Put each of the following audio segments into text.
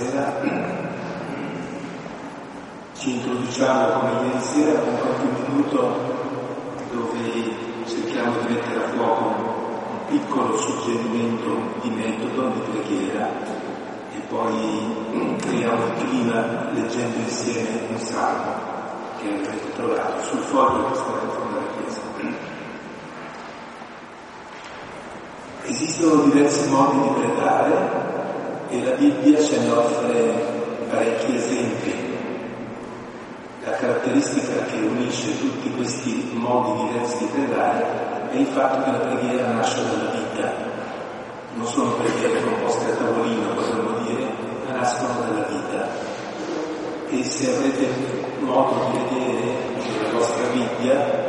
stasera ci introduciamo come ieri sera con qualche minuto dove cerchiamo di mettere a fuoco un piccolo suggerimento di metodo di preghiera e poi creiamo il clima leggendo insieme un salmo che avete trovato sul foglio che sta in fondo alla chiesa. Esistono diversi modi di pregare e la Bibbia ce ne offre parecchi esempi. La caratteristica che unisce tutti questi modi diversi di pregare è il fatto che la preghiera nasce dalla vita. Non sono preghiere composte a tavolino, potremmo dire, ma nascono dalla vita. E se avrete modo di vedere nella vostra Bibbia,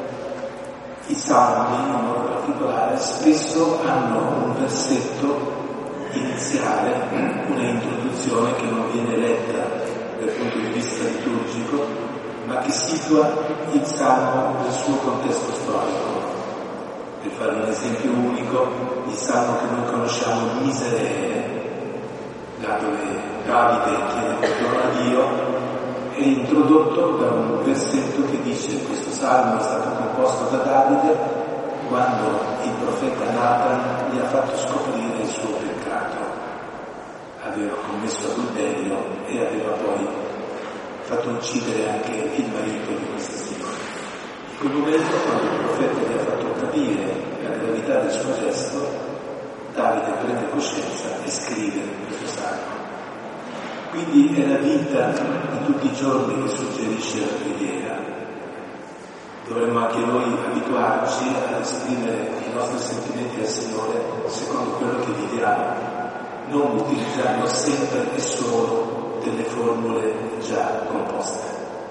i salmi, in modo particolare, spesso hanno un versetto iniziale, una introduzione che non viene letta dal punto di vista liturgico, ma che situa il salmo nel suo contesto storico. Per fare un esempio unico, il salmo che noi conosciamo, il Miserere, là dove Davide chiede perdono a Dio, è introdotto da un versetto che dice: questo salmo è stato composto da Davide quando il profeta Nathan gli ha fatto scoprire il suo peccato. Aveva commesso adulterio e aveva poi fatto uccidere anche il marito di questa signora. In quel momento, quando il profeta gli ha fatto capire la gravità del suo gesto, Davide prende coscienza e scrive questo salmo. Quindi è la vita di tutti i giorni che suggerisce la preghiera. Dovremmo anche noi abituarci ad esprimere i nostri sentimenti al Signore secondo quello che viviamo, non utilizzando sempre e solo delle formule già composte.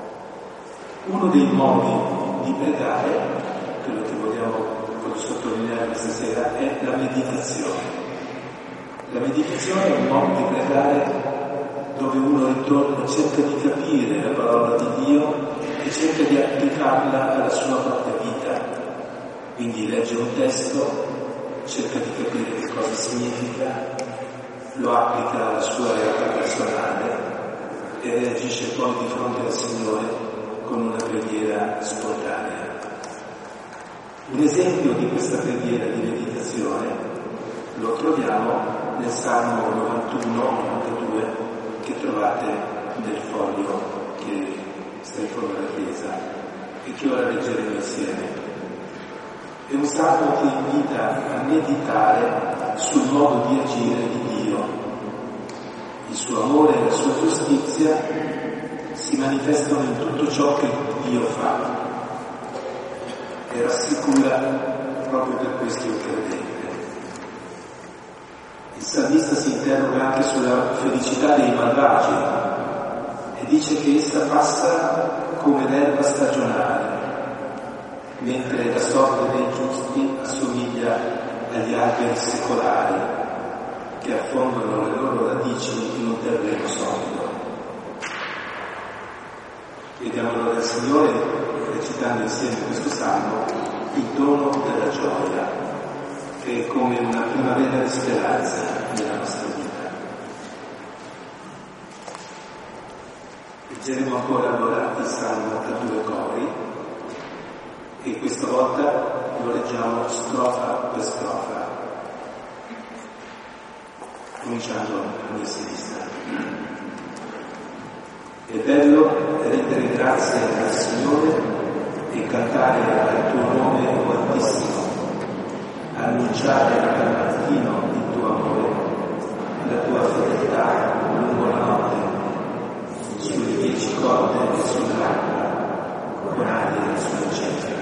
Uno dei modi di pregare, quello che voglio sottolineare questa sera, è la meditazione. La meditazione è un modo di pregare dove uno intorno cerca di capire la parola di Dio e cerca di applicarla alla sua propria vita. Quindi legge un testo, cerca di capire che cosa significa, lo applica alla sua realtà personale e reagisce poi di fronte al Signore con una preghiera spontanea. Un esempio di questa preghiera di meditazione lo troviamo nel Salmo 91-92 che trovate nel foglio che sta in fondo alla chiesa e che ora leggeremo insieme. È un salmo che invita a meditare sul modo di agire di Dio. Il suo amore e la sua giustizia si manifestano in tutto ciò che Dio fa e rassicura proprio per questo il credente. Il salmista si interroga anche sulla felicità dei malvagi e dice che essa passa come l'erba stagionale, mentre la sorte dei giusti assomiglia agli alberi secolari che affondano le loro radici in un terreno solido. Chiediamo allora al Signore, recitando insieme questo salmo, il dono della gioia, che è come una primavera di speranza nella nostra vita. Leggeremo ancora allora il salmo a due cori e questa volta lo leggiamo strofa per strofa, cominciando a mia sinistra. È bello rendere grazie al Signore e cantare al tuo nome, o Altissimo, annunciare al mattino il tuo amore, la tua fedeltà lungo la notte, sulle 10 corde e sull'acqua, con aria e sulla cetra.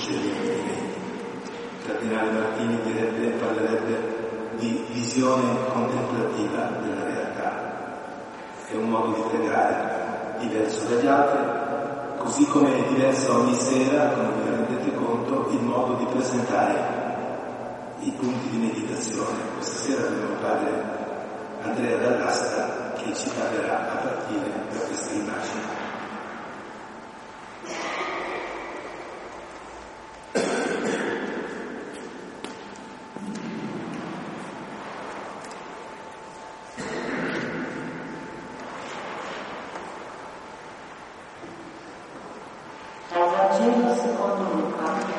conosce gli avvenimenti. Il Cardinale Martini parlerebbe di visione contemplativa della realtà. È un modo di pregare diverso dagli altri, così come è diverso ogni sera, come vi rendete conto, il modo di presentare i punti di meditazione. Questa sera abbiamo il padre Andrea Dall'Asta che ci parlerà a partire da questa immagine. Dal Vangelo secondo Luca.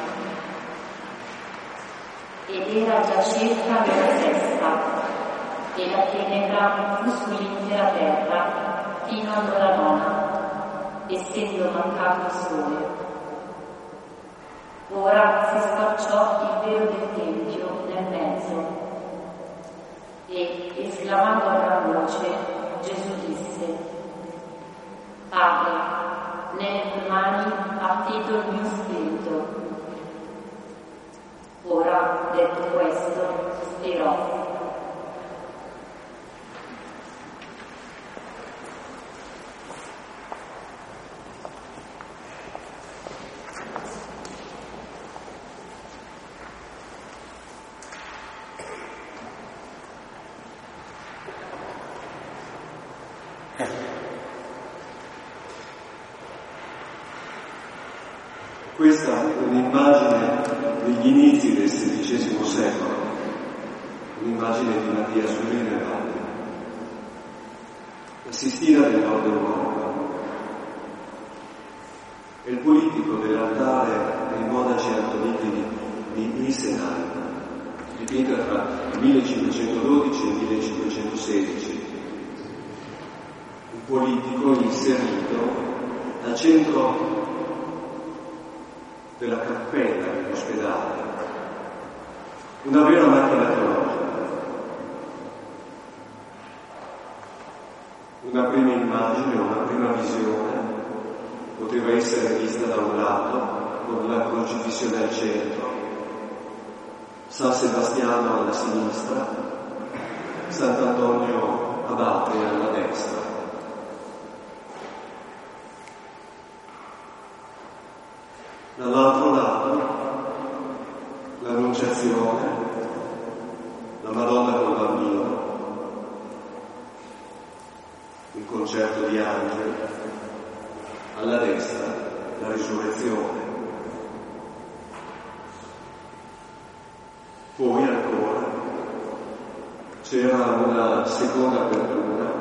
Ed era già circa l'ora sesta, e la tenebra fu sull'intera terra fino all'ora nona, essendo mancato il sole. Ora si squarciò il velo del tempio nel mezzo, e esclamando a gran voce, Gesù disse: Padre, nelle tue mani affido il mio spirito. Ora, detto questo, sospirò. Questa è un'immagine degli inizi del XVI secolo, un'immagine di Maria Sorina e Valle, la Sistina del Nord Europa. È il politico dell'altare dei monaci antoniti di Isenheim, dipinta tra il 1512 e il 1516. Un politico inserito al centro della cappella dell'ospedale, una vera macchina teologica. Una prima immagine, una prima visione poteva essere vista da un lato con la crocifissione al centro, San Sebastiano alla sinistra, Sant'Antonio Abate alla destra. Dall'altro lato l'Annunciazione, la Madonna col Bambino, il concerto di angeli, alla destra la Risurrezione. Poi ancora c'era una seconda apertura,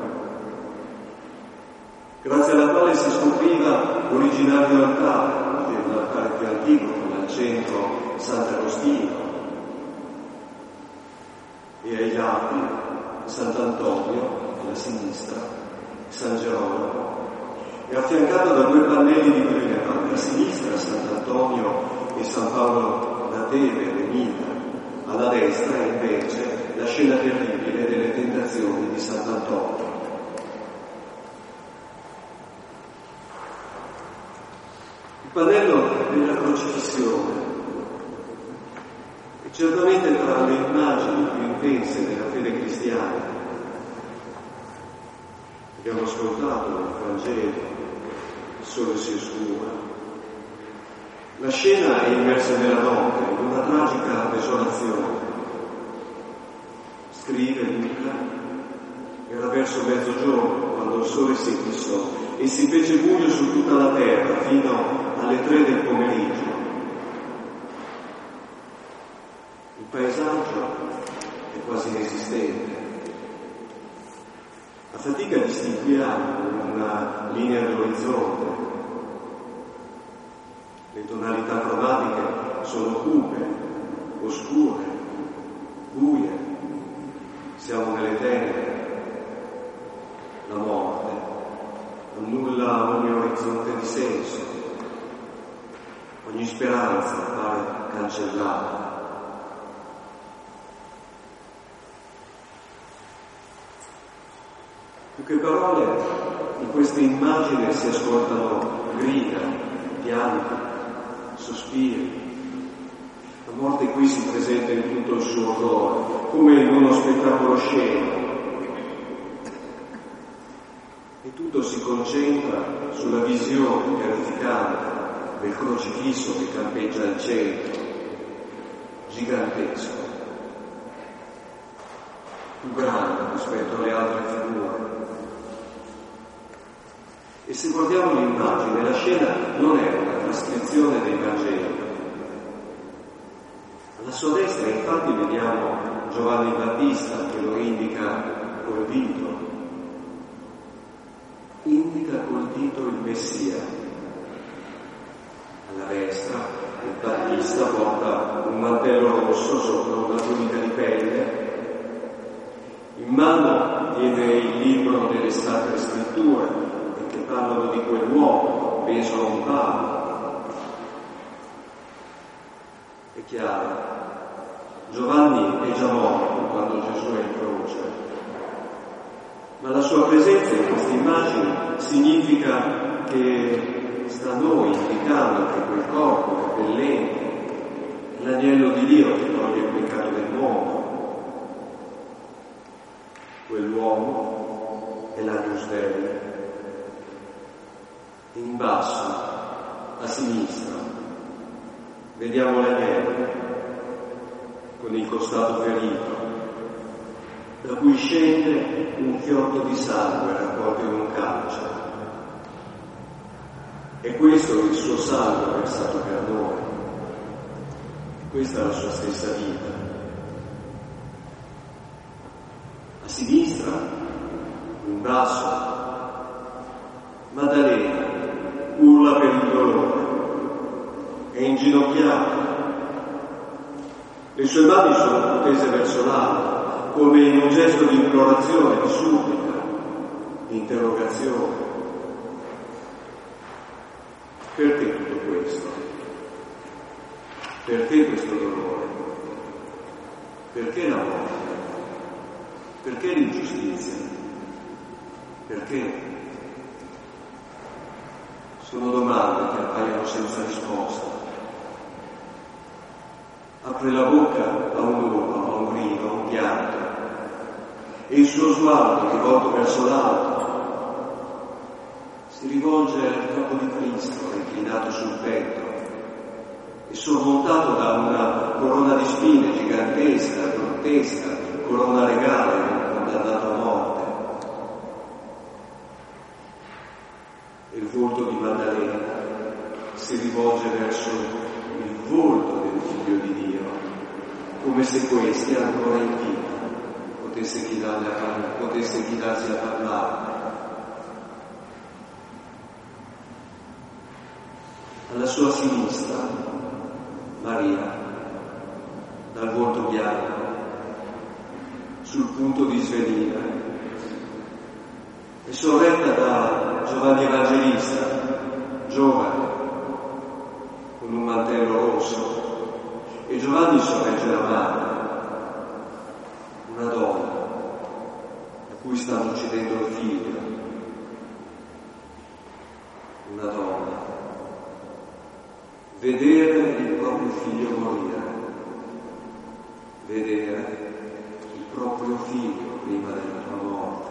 grazie alla quale si scopriva l'originario altare, l'altare più antico, con al centro Sant'Agostino e ai lati Sant'Antonio alla sinistra, San Gerolamo, e affiancato da due pannelli di cui ne parla, a sinistra Sant'Antonio e San Paolo da Teve, Remina, alla destra invece la scena terribile delle tentazioni di Sant'Antonio. Il pannello della crocifissione è certamente tra le immagini più intense della fede cristiana. Abbiamo ascoltato nel Vangelo, il sole si oscura. La scena è immersa nella notte, in una tragica desolazione. Scrive Luca, era verso mezzogiorno quando il sole si eclissò e si fece buio su tutta la terra fino alle 3 del pomeriggio. Il paesaggio è quasi inesistente. A fatica distinguiamo una linea all'orizzonte. Le tonalità cromatiche sono cupe, oscure, buie. Siamo nelle tenebre. La morte annulla ogni orizzonte di senso. Ogni speranza pare cancellata. Più che parole, in questa immagine si ascoltano grida, pianti, sospiri, morte qui si presenta in tutto il suo orrore, come in uno spettacolo scenico. E tutto si concentra sulla visione terrificante del crocifisso che campeggia al centro, gigantesco, più grande rispetto alle altre figure. E se guardiamo l'immagine, la scena non è una trascrizione dei Vangeli. Alla sua destra infatti vediamo Giovanni Battista che lo indica col dito il Messia. Alla destra il Battista porta un mantello rosso sopra una tunica di pelle. In mano tiene il libro delle Sacre Scritture che parlano di quell'uomo appeso a un palo. È chiaro, Giovanni è già morto quando Gesù è in croce, ma la sua presenza in queste immagini significa che sta a noi indicando che quel corpo repellente è l'agnello di Dio che toglie il peccato del mondo. Quell'uomo è l'Agnus Dei. In basso, a sinistra, vediamo l'agnello con il costato ferito, da cui scende un fiotto di sangue raccolto in un calce. E questo è il suo sangue versato per noi. Questa è la sua stessa vita. A sinistra, in basso, Maddalena urla per il dolore, è inginocchiata. Le sue mani sono protese verso l'alto, come in un gesto di implorazione, di supplica, di interrogazione. Perché tutto questo? Perché questo dolore? Perché la morte? Perché l'ingiustizia? Perché? Sono domande che appaiono senza risposta. Apre la bocca a un urlo, a un grido, a un pianto, e il suo sguardo, rivolto verso l'alto, si rivolge al capo di Cristo, inclinato sul petto e sormontato da una corona di spine gigantesca, grottesca, corona regale, condannato a morte. E il volto di Maddalena si rivolge verso il volto del Figlio di Dio, come se questi, ancora in vita, potesse chinarsi a parlare. Alla sua sinistra, Maria, dal volto bianco, sul punto di svenire, è sorretta da Giovanni Evangelista, giovane, con un mantello rosso, e Giovanni sorregge la madre, una donna a cui stanno uccidendo il figlio, una donna. Vedere il proprio figlio morire, vedere il proprio figlio prima della sua morte.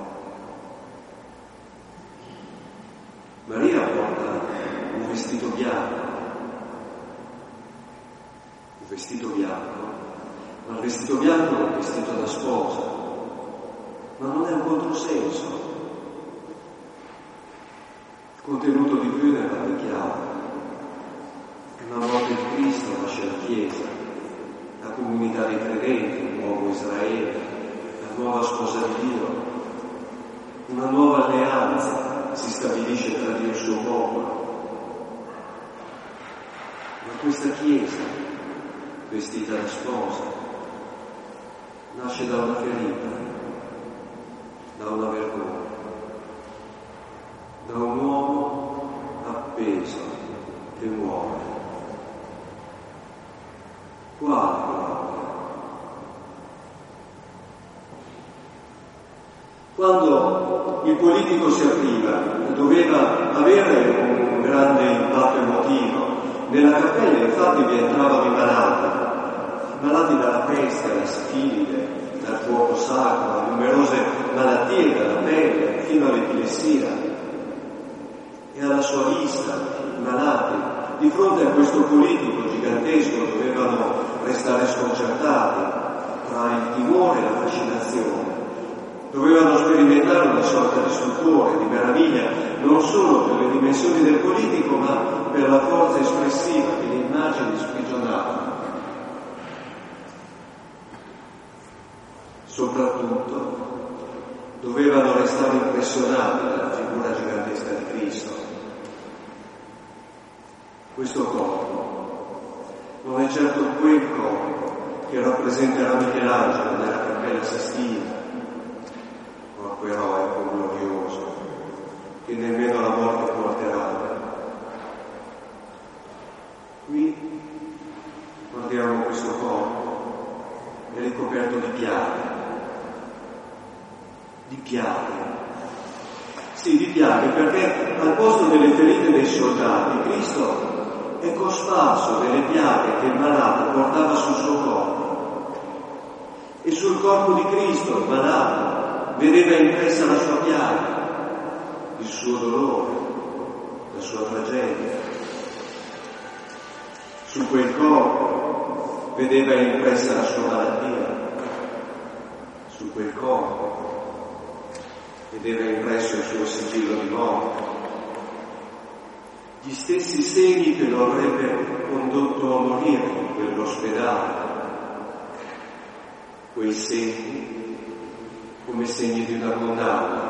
Maria porta un vestito bianco, ma il vestito bianco è un vestito da sposa, ma non è un controsenso. Il contenuto di cui ne va chiaro. Una morte di Cristo lascia la Chiesa, la comunità dei credenti, il nuovo Israele, la nuova sposa di Dio, una nuova alleanza si stabilisce tra Dio e il suo popolo. Ma questa Chiesa, vestita da sposa, nasce da una ferita, da una vergogna, da un uomo appeso che muore. Quale gloria? Quando il politico si apriva, doveva avere un grande impatto emotivo. Nella cappella infatti vi entravano i malati malati dalla peste, alla sifilide, dal fuoco sacro, a numerose malattie dalla pelle, fino all'epilessia, e alla sua vista, i malati, di fronte a questo politico gigantesco, dovevano restare sconcertati tra il timore e la fascinazione. Dovevano sperimentare una sorta di stupore, di meraviglia, non solo per le dimensioni del politico, ma per la forza espressiva che le immagini sprigionavano. Soprattutto dovevano restare impressionati dalla figura gigantesca di Cristo. Questo corpo non è certo quel corpo che rappresenterà Michelangelo nella Cappella Sistina, corpo eroico, glorioso, che nemmeno la morte può alterare. Qui guardiamo questo corpo, è ricoperto di piaghe. Di piaghe. Sì, di piaghe, perché al posto delle ferite dei soldati, Cristo è cosparso delle piaghe che il malato portava sul suo corpo. E sul corpo di Cristo il malato vedeva impressa la sua piaga, il suo dolore, la sua tragedia. Su quel corpo vedeva impressa la sua malattia. Su quel corpo vedeva impresso il suo sigillo di morte. Gli stessi segni che lo avrebbe condotto a morire in quell'ospedale. Quei segni come segni di una condanna.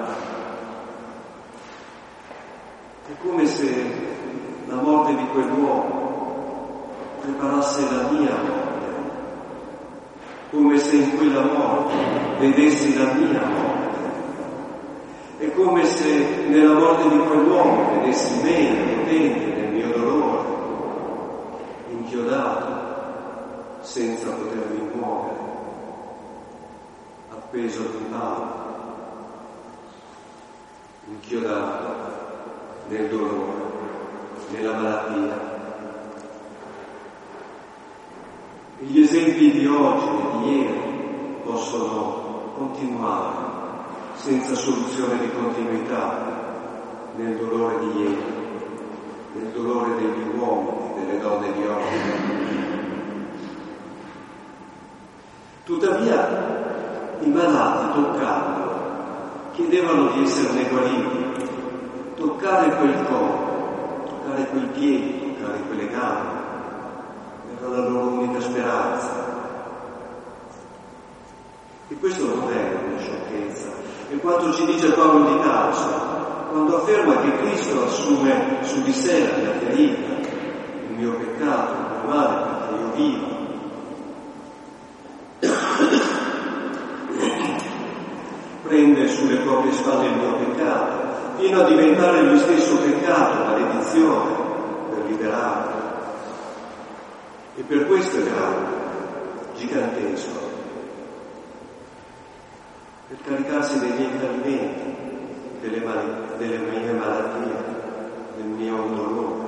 È come se la morte di quell'uomo preparasse la mia morte, come se in quella morte vedessi la mia morte. È come se nella morte di quell'uomo vedessi me impotente nel mio dolore, inchiodato, senza potermi muovere, appeso ad un palo, inchiodato nel dolore, nella malattia. E gli esempi di oggi e di ieri possono continuare senza soluzione di continuità nel dolore di ieri, nel dolore degli uomini e delle donne di oggi. Tuttavia i malati toccandolo chiedevano di esserne guariti, toccare quel corpo, toccare quei piedi, toccare quelle gambe, era la loro unica speranza. E questo non è una sciocchezza, è quanto ci dice Paolo di Tarso, quando afferma che Cristo assume su di sé la mia ferita, il mio peccato, il mio male, perché io vivo. Prende sulle proprie spalle il mio peccato, fino a diventare lui stesso peccato, maledizione, per liberarmi. E per questo è grande, gigantesco, per caricarsi dei miei fallimenti, delle mie malattie, del mio dolore.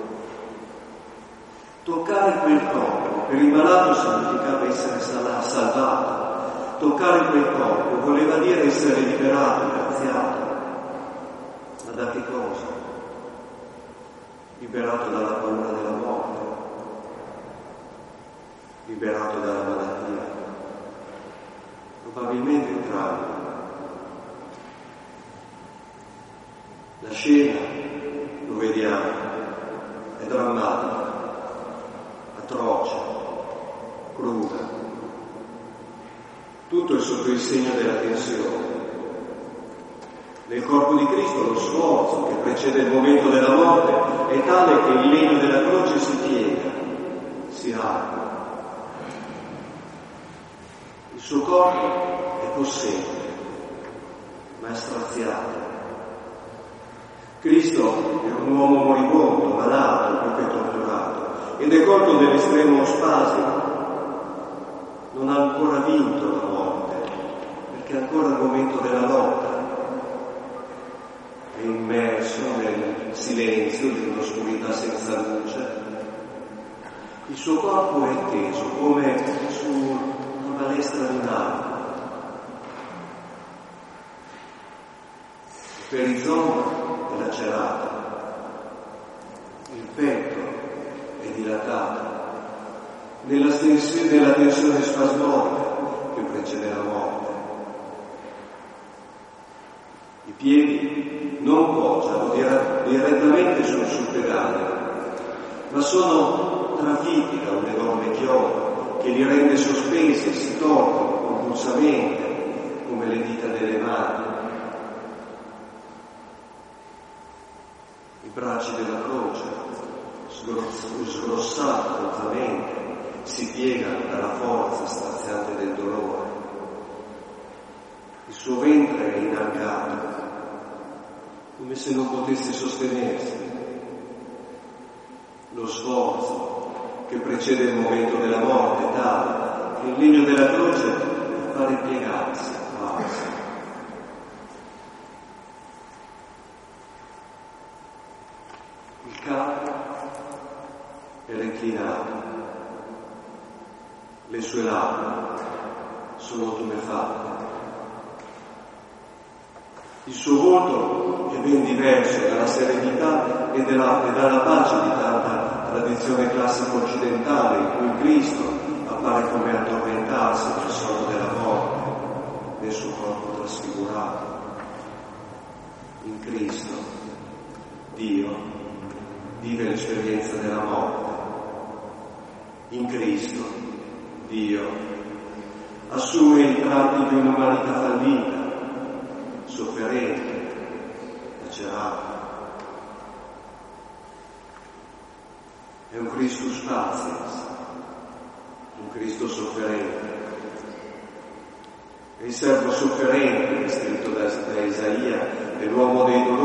Toccare quel corpo, per il malato significava essere salvato. Toccare quel corpo voleva dire essere liberato, graziato. Ma da che cosa? Liberato dalla paura della morte, liberato dalla malattia. Probabilmente entrambi. La scena, lo vediamo, è drammatica, atroce, cruda. Tutto è sotto il segno della tensione. Nel corpo di Cristo lo sforzo che precede il momento della morte è tale che il legno della croce si piega, si apre. Il suo corpo è possente, ma è straziato. Cristo è un uomo moribondo, malato, più che torturato, ed è colto dell'estremo spasimo. Non ha ancora vinto la morte, perché è ancora il momento della lotta. È immerso nel silenzio di un'oscurità senza luce. Il suo corpo è teso come su una balestra di un'arma. Il perizoma è lacerato, il petto è dilatato, nella tensione spasmodica che precede la morte. I piedi non poggiano direttamente sul pedale, ma sono trafiti da un enorme chiodo che li rende sospesi e si torcono convulsamente come le dita delle mani. I bracci della croce, sgrossati rozzamente, si piegano dalla forza straziante del dolore. Il suo ventre è inarcato, come se non potesse sostenersi. Lo sforzo che precede il momento della morte è tale che il legno della croce pare piegarsi, quasi. Il capo è reclinato, le sue labbra sono tumefatte. Il suo volto è ben diverso dalla serenità e dalla pace di tanta tradizione classica occidentale in cui Cristo appare come addormentarsi nel sonno della morte, nel suo corpo trasfigurato. In Cristo, Dio vive l'esperienza della morte. In Cristo, Dio assume i tratti di un'umanità fallita, sofferente, lacerata. È un Christus paciens, un Cristo sofferente. È il servo sofferente descritto da Isaia, è l'uomo dei dolori.